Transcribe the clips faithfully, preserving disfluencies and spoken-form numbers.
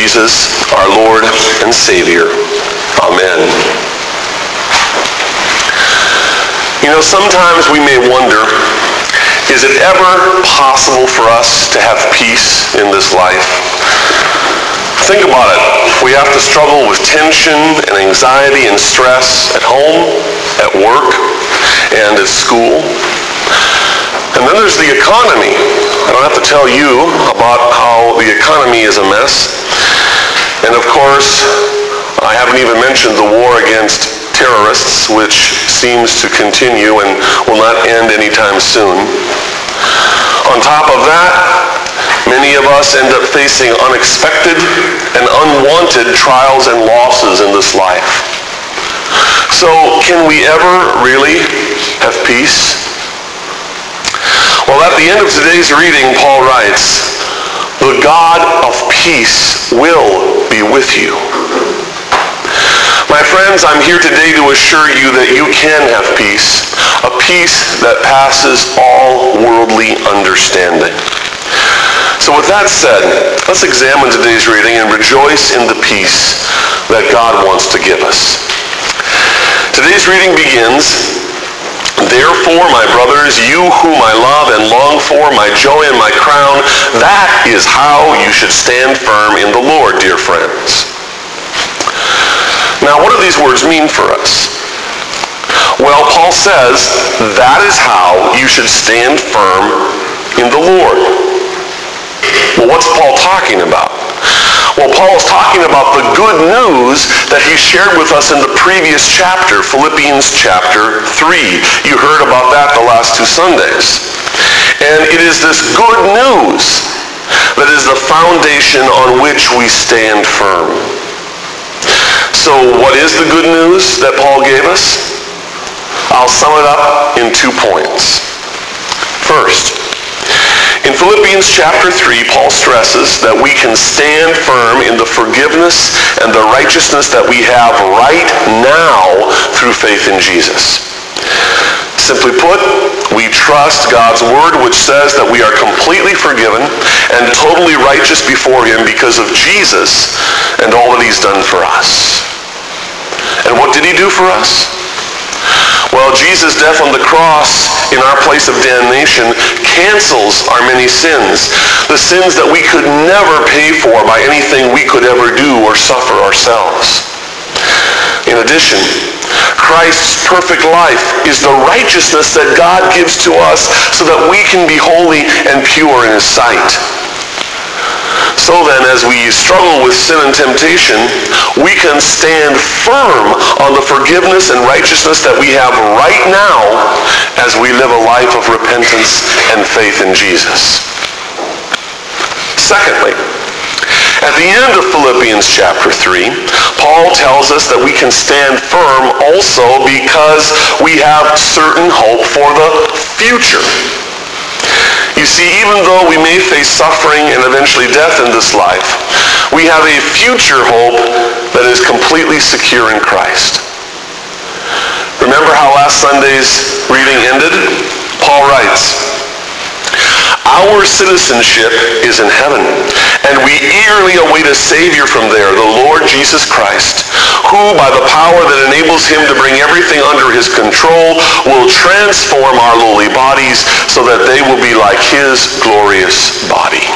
Jesus, our Lord and Savior. Amen. You know, sometimes we may wonder, is it ever possible for us to have peace in this life? Think about it. We have to struggle with tension and anxiety and stress at home, at work, and at school. And then there's the economy. I don't have to tell you about how the economy is a mess. And of course, I haven't even mentioned the war against terrorists, which seems to continue and will not end anytime soon. On top of that, many of us end up facing unexpected and unwanted trials and losses in this life. So, can we ever really have peace? Well, at the end of today's reading, Paul writes, "The God of peace will be with you." My friends, I'm here today to assure you that you can have peace, a peace that passes all worldly understanding. So with that said, let's examine today's reading and rejoice in the peace that God wants to give us. Today's reading begins, "Therefore, my brothers, you whom I love and long for, my joy and my crown, that is how you should stand firm in the Lord, dear friends." Now, what do these words mean for us? Well, Paul says, that is how you should stand firm in the Lord. Well, what's Paul talking about? Well, Paul is talking about the good news that he shared with us in the previous chapter, Philippians chapter three. You heard about that the last two Sundays. And it is this good news that is the foundation on which we stand firm. So what is the good news that Paul gave us? I'll sum it up in two points. First, in Philippians chapter three, Paul stresses that we can stand firm in the forgiveness and the righteousness that we have right now through faith in Jesus. Simply put, we trust God's word, which says that we are completely forgiven and totally righteous before him because of Jesus and all that he's done for us. And what did he do for us? Well, Jesus' death on the cross in our place of damnation cancels our many sins, the sins that we could never pay for by anything we could ever do or suffer ourselves. In addition, Christ's perfect life is the righteousness that God gives to us so that we can be holy and pure in his sight. So then, as we struggle with sin and temptation, we can stand firm on the forgiveness and righteousness that we have right now as we live a life of repentance and faith in Jesus. Secondly, at the end of Philippians chapter three, Paul tells us that we can stand firm also because we have certain hope for the future. You see, even though we may face suffering and eventually death in this life, we have a future hope that is completely secure in Christ. Remember how last Sunday's reading ended? Paul writes, "Our citizenship is in heaven, and we eagerly await a Savior from there, the Lord Jesus Christ, who, by the power that enables him to bring everything under his control, will transform our lowly bodies so that they will be like his glorious body."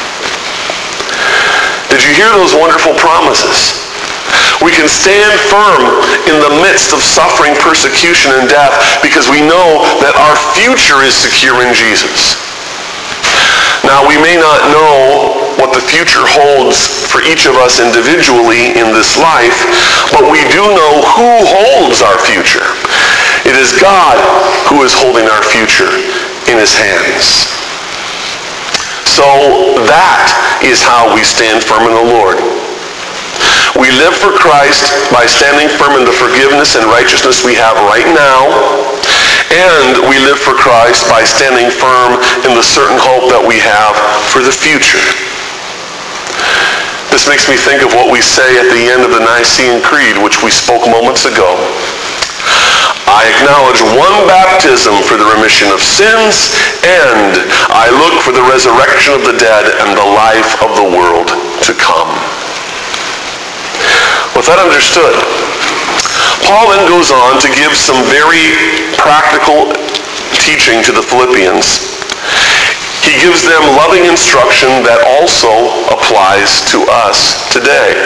Did you hear those wonderful promises? We can stand firm in the midst of suffering, persecution, and death because we know that our future is secure in Jesus. Now, we may not know what the future holds for each of us individually in this life, but we do know who holds our future. It is God who is holding our future in his hands. So that is how we stand firm in the Lord. We live for Christ by standing firm in the forgiveness and righteousness we have right now, and we live for Christ by standing firm in the certain hope that we have for the future. This makes me think of what we say at the end of the Nicene Creed, which we spoke moments ago. "I acknowledge one baptism for the remission of sins, and I look for the resurrection of the dead and the life of the world to come." With that understood, Paul then goes on to give some very practical teaching to the Philippians. He gives them loving instruction that also applies to us today.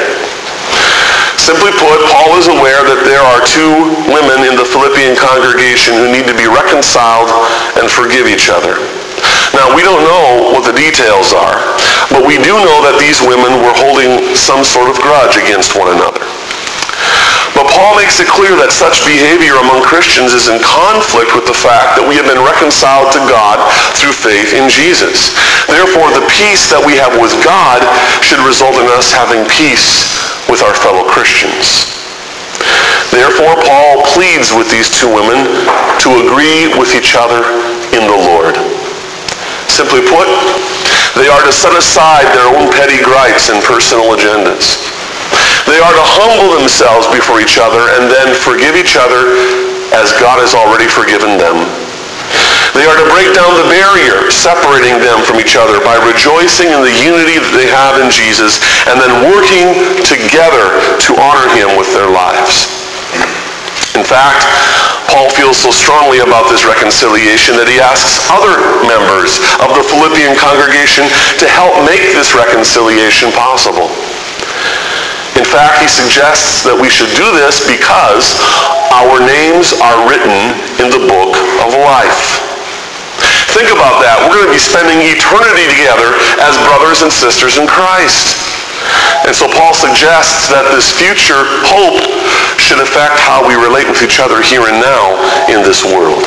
Simply put, Paul is aware that there are two women in the Philippian congregation who need to be reconciled and forgive each other. Now, we don't know what the details are, but we do know that these women were holding some sort of grudge against one another. But Paul makes it clear that such behavior among Christians is in conflict with the fact that we have been reconciled to God through faith in Jesus. Therefore, the peace that we have with God should result in us having peace with our fellow Christians. Therefore, Paul pleads with these two women to agree with each other in the Lord. Simply put, they are to set aside their own petty gripes and personal agendas. They are to humble themselves before each other and then forgive each other as God has already forgiven them. They are to break down the barrier separating them from each other by rejoicing in the unity that they have in Jesus and then working together to honor him with their lives. In fact, Paul feels so strongly about this reconciliation that he asks other members of the Philippian congregation to help make this reconciliation possible. In fact, he suggests that we should do this because our names are written in the book of life. Think about that. We're going to be spending eternity together as brothers and sisters in Christ. And so Paul suggests that this future hope should affect how we relate with each other here and now in this world.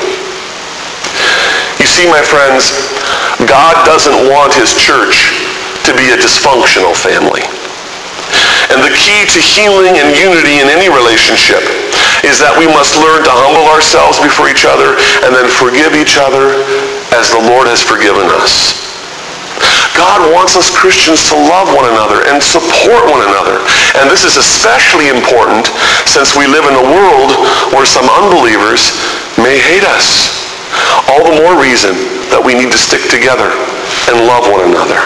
You see, my friends, God doesn't want his church to be a dysfunctional family. And the key to healing and unity in any relationship is that we must learn to humble ourselves before each other and then forgive each other as the Lord has forgiven us. God wants us Christians to love one another and support one another. And this is especially important since we live in a world where some unbelievers may hate us. All the more reason that we need to stick together and love one another.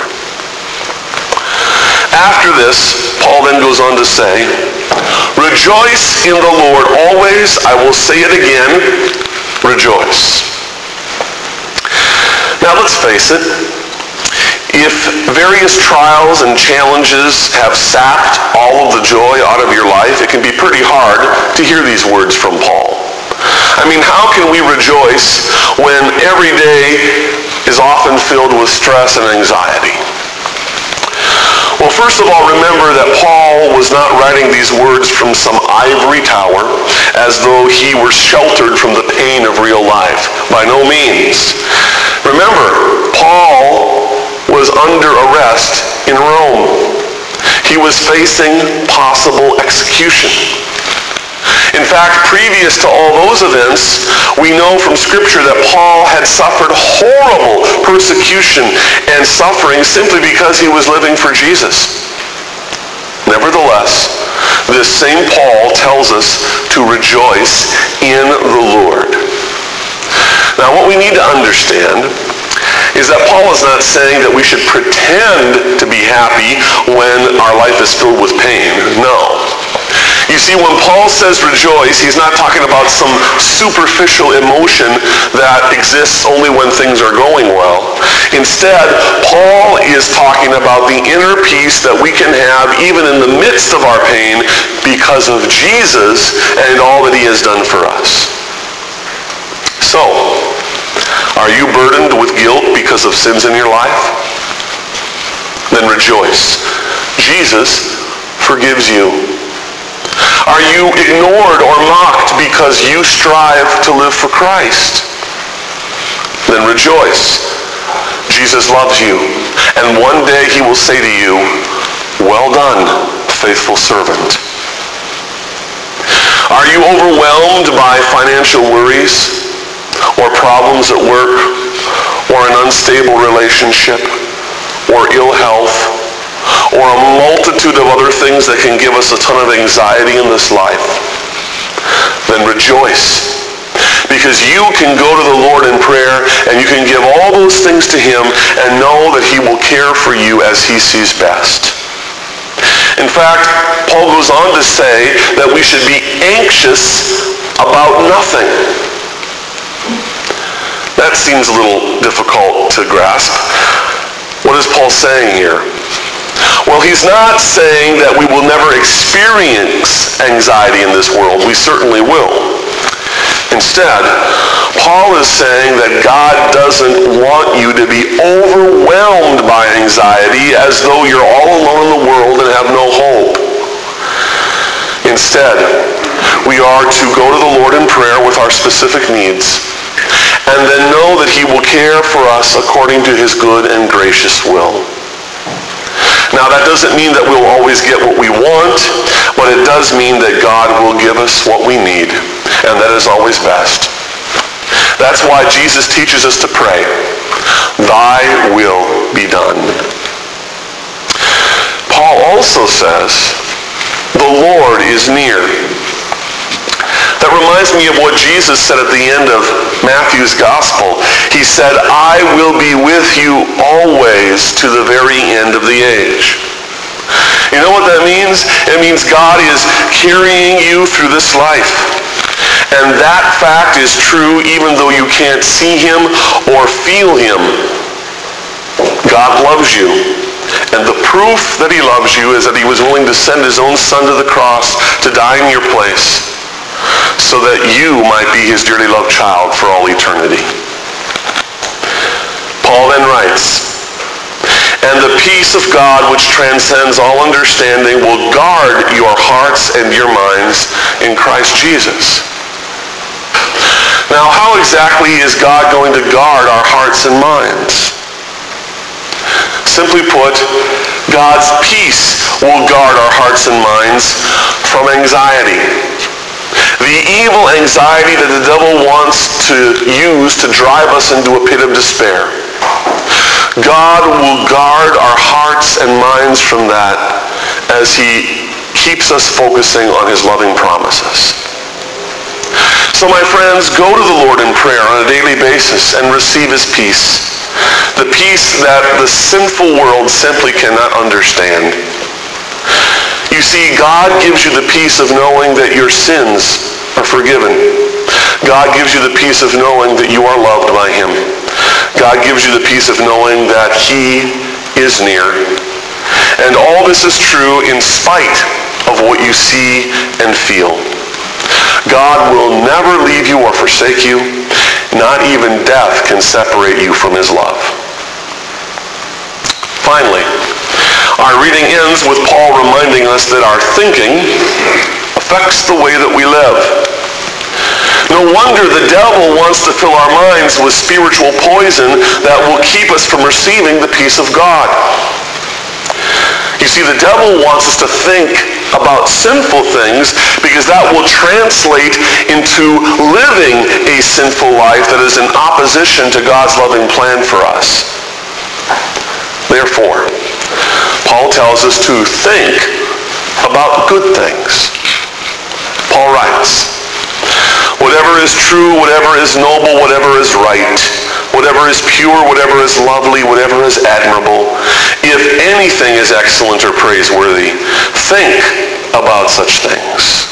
After this, Paul then goes on to say, rejoice in the Lord always. I will say it again, rejoice. Now let's face it. If various trials and challenges have sapped all of the joy out of your life, it can be pretty hard to hear these words from Paul. I mean, how can we rejoice when every day is often filled with stress and anxiety? Well, first of all, remember that Paul was not writing these words from some ivory tower as though he were sheltered from the pain of real life. By no means. Remember, Paul was under arrest in Rome. He was facing possible execution. In fact, previous to all those events, we know from Scripture that Paul had suffered horrible persecution and suffering simply because he was living for Jesus. Nevertheless, this same Paul tells us to rejoice in the Lord. Now, what we need to understand is that Paul is not saying that we should pretend to be happy when our life is filled with pain. No. You see, when Paul says rejoice, he's not talking about some superficial emotion that exists only when things are going well. Instead, Paul is talking about the inner peace that we can have even in the midst of our pain because of Jesus and all that he has done for us. So, are you burdened with guilt because of sins in your life? Then rejoice. Jesus forgives you. Are you ignored or mocked because you strive to live for Christ? Then rejoice. Jesus loves you. And one day he will say to you, well done, faithful servant. Are you overwhelmed by financial worries or problems at work or an unstable relationship or ill health or a multitude of other things that can give us a ton of anxiety in this life? Then rejoice, because you can go to the Lord in prayer and you can give all those things to him and know that he will care for you as he sees best. In fact, Paul goes on to say that we should be anxious about nothing. That seems a little difficult to grasp. What is Paul saying here? Well, he's not saying that we will never experience anxiety in this world. We certainly will. Instead, Paul is saying that God doesn't want you to be overwhelmed by anxiety as though you're all alone in the world and have no hope. Instead, we are to go to the Lord in prayer with our specific needs and then know that he will care for us according to his good and gracious will. Now, that doesn't mean that we'll always get what we want, but it does mean that God will give us what we need, and that is always best. That's why Jesus teaches us to pray, "Thy will be done." Paul also says, "The Lord is near." That reminds me of what Jesus said at the end of Matthew's gospel. He said, "I will be with you always to the very end of the age." You know what that means? It means God is carrying you through this life. And that fact is true even though you can't see him or feel him. God loves you. And the proof that he loves you is that he was willing to send his own son to the cross to die in your place, so that you might be his dearly loved child for all eternity. Paul then writes, "And the peace of God, which transcends all understanding, will guard your hearts and your minds in Christ Jesus." Now, how exactly is God going to guard our hearts and minds? Simply put, God's peace will guard our hearts and minds from anxiety. The evil anxiety that the devil wants to use to drive us into a pit of despair. God will guard our hearts and minds from that as he keeps us focusing on his loving promises. So my friends, go to the Lord in prayer on a daily basis and receive his peace. The peace that the sinful world simply cannot understand. You see, God gives you the peace of knowing that your sins are forgiven. God gives you the peace of knowing that you are loved by him. God gives you the peace of knowing that he is near. And all this is true in spite of what you see and feel. God will never leave you or forsake you. Not even death can separate you from his love. Finally, our reading ends with Paul reminding us that our thinking affects the way that we live. No wonder the devil wants to fill our minds with spiritual poison that will keep us from receiving the peace of God. You see, the devil wants us to think about sinful things because that will translate into living a sinful life that is in opposition to God's loving plan for us. Therefore, Paul tells us to think about good things. Paul writes, "Whatever is true, whatever is noble, whatever is right, whatever is pure, whatever is lovely, whatever is admirable, if anything is excellent or praiseworthy, think about such things."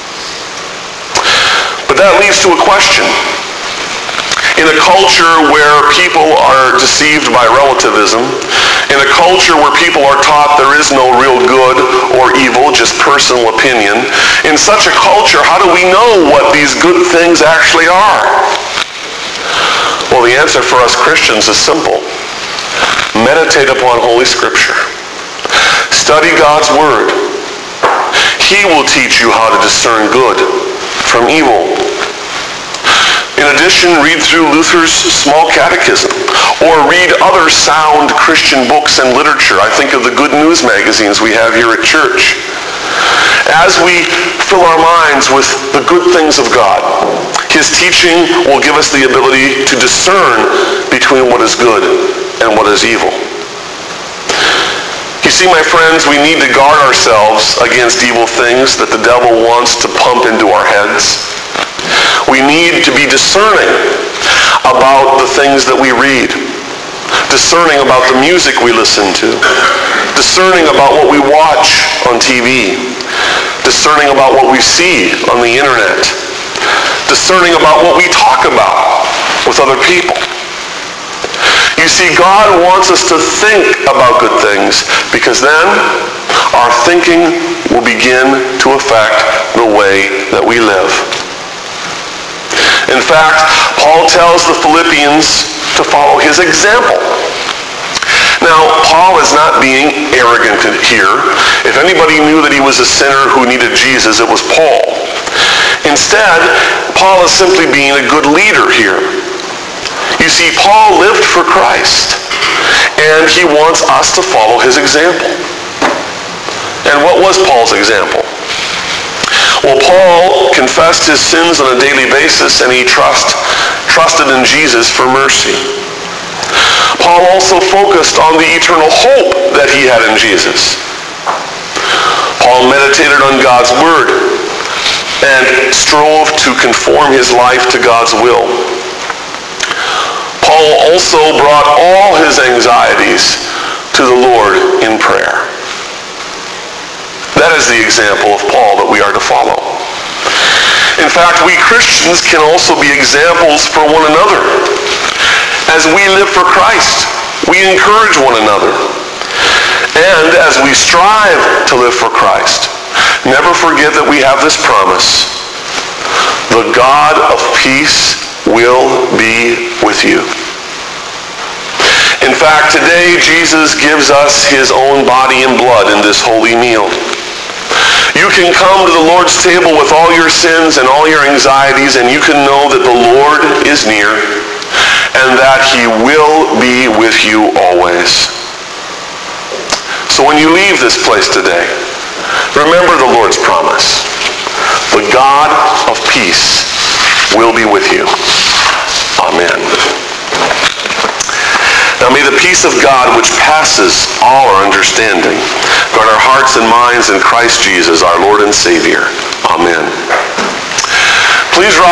But that leads to a question. In a culture where people are deceived by relativism, in a culture where people are taught there is no real good or evil, just personal opinion, in such a culture, how do we know what these good things actually are? Well, the answer for us Christians is simple. Meditate upon Holy Scripture. Study God's Word. He will teach you how to discern good from evil. In addition, read through Luther's Small Catechism, or read other sound Christian books and literature. I think of the Good News magazines we have here at church. As we fill our minds with the good things of God, his teaching will give us the ability to discern between what is good and what is evil. You see, my friends, we need to guard ourselves against evil things that the devil wants to pump into our heads. We need to be discerning about the things that we read, discerning about the music we listen to, discerning about what we watch on discerning about what we see on the internet, discerning about what we talk about with other people. You see, God wants us to think about good things, because then our thinking will begin to affect the way that we live. In fact, Paul tells the Philippians to follow his example. Now, Paul is not being arrogant here. If anybody knew that he was a sinner who needed Jesus, it was Paul. Instead, Paul is simply being a good leader here. You see, Paul lived for Christ, and he wants us to follow his example. And what was Paul's example? Well, Paul confessed his sins on a daily basis, and he trust, trusted in Jesus for mercy. Paul also focused on the eternal hope that he had in Jesus. Paul meditated on God's word and strove to conform his life to God's will. Paul also brought all his anxieties to the Lord in prayer. That is the example of Paul that we are to follow. In fact, we Christians can also be examples for one another. As we live for Christ, we encourage one another. And as we strive to live for Christ, never forget that we have this promise: the God of peace will be with you. In fact, today Jesus gives us his own body and blood in this holy meal. You can come to the Lord's table with all your sins and all your anxieties, and you can know that the Lord is near and that he will be with you always. So when you leave this place today, remember the Lord's promise: the God of peace will be with you. Amen. Now may the peace of God, which passes all our understanding, guard our hearts and minds in Christ Jesus, our Lord and Savior. Amen. Please rise.